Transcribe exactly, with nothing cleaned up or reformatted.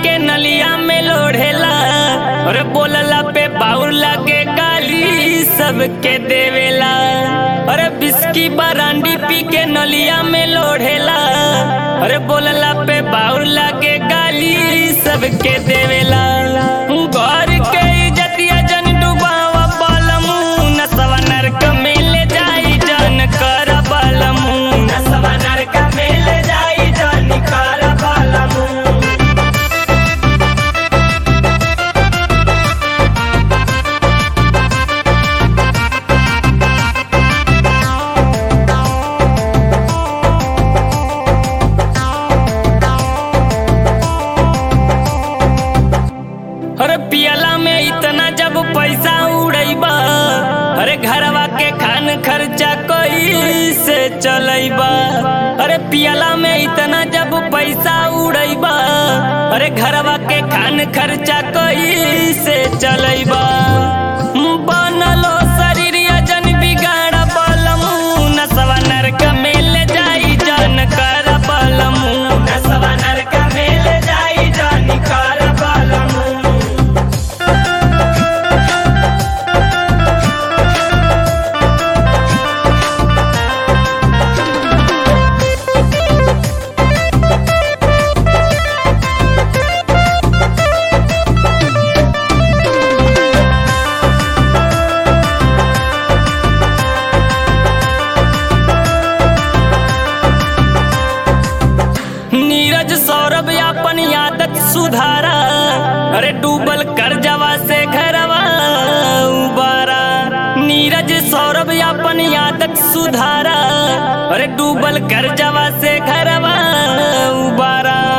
के नलिया में लोढ़ेला, अरे बोलला पे बाउर लागे गाली सबके देवेला। अरे बिस्की बरांडी पी के नलिया में लोढ़ेला, अरे बोलला पे बाउर लागे गाली सबके देवेला। घर के इज्जतिया जन डुबावा बालमू, नसवा नरक में ले जाई जन कर बालमू, नसवा नरक में ले जाई जन कर बालमू। अरे पियला में इतना जब पैसा उड़ैबा, अरे घरवा के खान खर्चा कोई से चलैबा। अरे पियला में इतना जब पैसा उड़ैबा, अरे घरवा के खान खर्चा कोई से चलैबा। बनलो शरीरिया जन बिगाड़ बालमू, नसवा नरक में ले जाई जन कर बालमू, नसवा नरक में ले जाई जन कर बालमू। नीरज सौरभ अपन आदत सुधारा, अरे डूबल कर्जवा से घरवा उबारा। नीरज सौरभ अपन आदत सुधारा, अरे डूबल कर्जवा से घरवा उबारा।